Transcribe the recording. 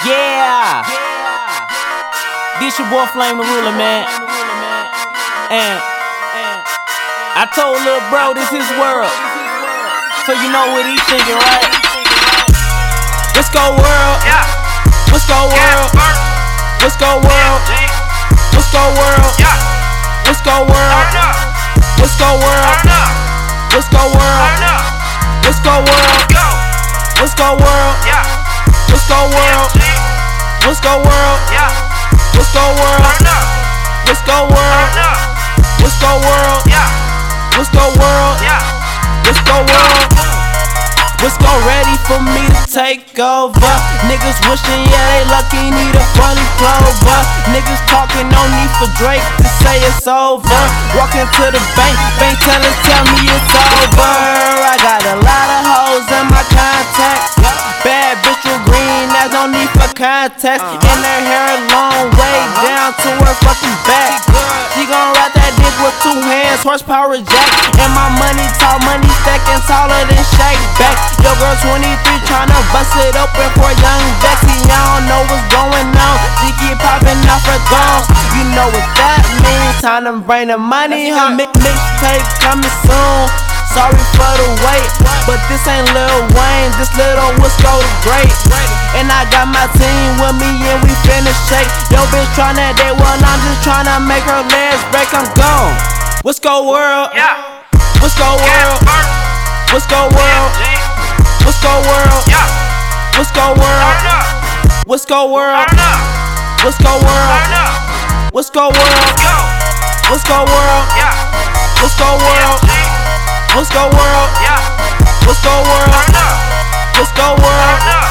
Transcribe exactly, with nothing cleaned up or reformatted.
Yeah, this your boy Flame the Ruler, man. And I told lil' bro this his world, so you know what he thinking, right? Let's go world, let's go world, let's go world, let's go world, let's go world, let's go world, let's go world, let's go world, let's go world, let's go world, let's go world, let's go world, let's go world, let's go world, let's go world, let's go world. Let's go ready for me to take over. Niggas wishing, yeah, they lucky, need a funny clover. Niggas talking, no need for Drake to say it's over. Walking to the bank, bank tellers tell me it's over. I got a lot of hoes in my contacts. Bad bitch with green, there's no need for context. And her hair long way down to her fucking back. She gon' ride that dick with two hands, horsepower jack. And my money tall, money stacking taller than Shaq back. Yo girl twenty-three tryna bust it open for young Becky. Y'all don't know what's going on. She keep popping off her thongs. You know what that means. Time to bring the money home. Mixtape coming soon. Sorry for the wait, but this ain't Lil Wayne. This little Wisco the Great. And I got my team with me and we finna shake. Yo bitch tryna date, well I'm just tryna make her legs break. I'm gone. Wisco world, Wisco world, Wisco world, Wisco world, Wisco world, Wisco world, Wisco world, Wisco world, Wisco world, Wisco world, Wisco world, Wisco world, Wisco world.